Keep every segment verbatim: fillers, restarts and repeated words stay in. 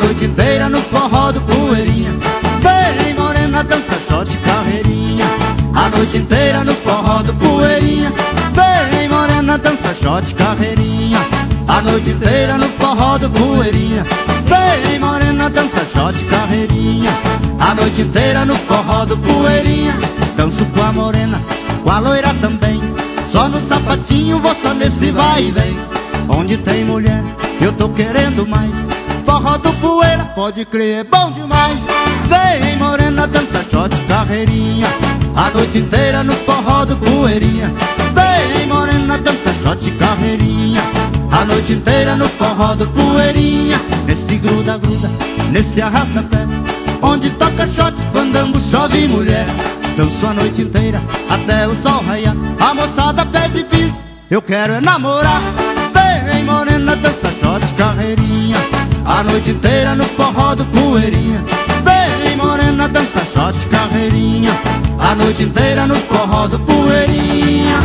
noite inteira no forró do Poeirinha. Vem morena, dança shot, carreirinha. A noite inteira no forró do Poeirinha. Vem morena, dança shot, carreirinha. A noite inteira no forró do Poeirinha. Vem morena, dança shot, carreirinha. A noite inteira no forró do Poeirinha. Danço com a morena, com a loira também. Só no sapatinho, vou só nesse vai e vem. Onde tem mulher, eu tô querendo mais. Forró do Poeira, pode crer, é bom demais. Vem morena, dança shot, carreirinha. A noite inteira no forró do Poeirinha. Vem morena, dança shot, carreirinha. A noite inteira no forró do Poeirinha. Nesse gruda, gruda, nesse arrasta-pé. Onde toca shot, fandango, chove mulher. Danço a noite inteira até o sol raiar. A moçada pede bis, eu quero é namorar. Vem morena, dança shot, carreirinha. A noite inteira no forró do Poeirinha. Vem morena, dança shot, carreirinha. A noite inteira no forró do Poeirinha.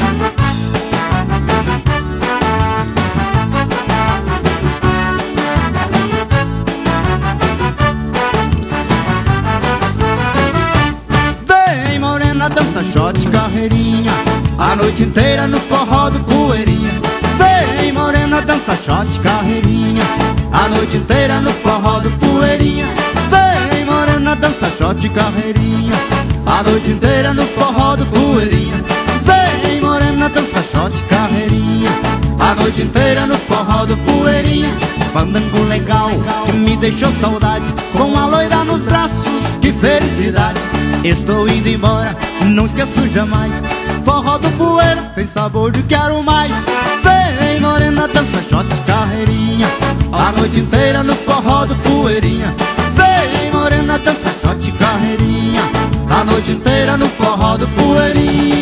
Vem morena, dança shot, carreirinha. A noite inteira no forró do Poeirinha. Vem morena, dança shot, carreirinha. A noite inteira no forró do Poeirinha. Vem morena, dança shot, carreirinha. A noite inteira no forró do Poeirinha. Vem morena, dança shot, carreirinha. A noite inteira no forró do Poeirinha. Fandango legal que me deixou saudade. Com a loira nos braços, que felicidade. Estou indo embora, não esqueço jamais. Forró do Poeira tem sabor de quero mais. Vem morena, dança shot, carreirinha. A noite inteira no forró do Poeirinha. Vem morena, dança shot, carreirinha. A noite inteira no forró do Poeirinha.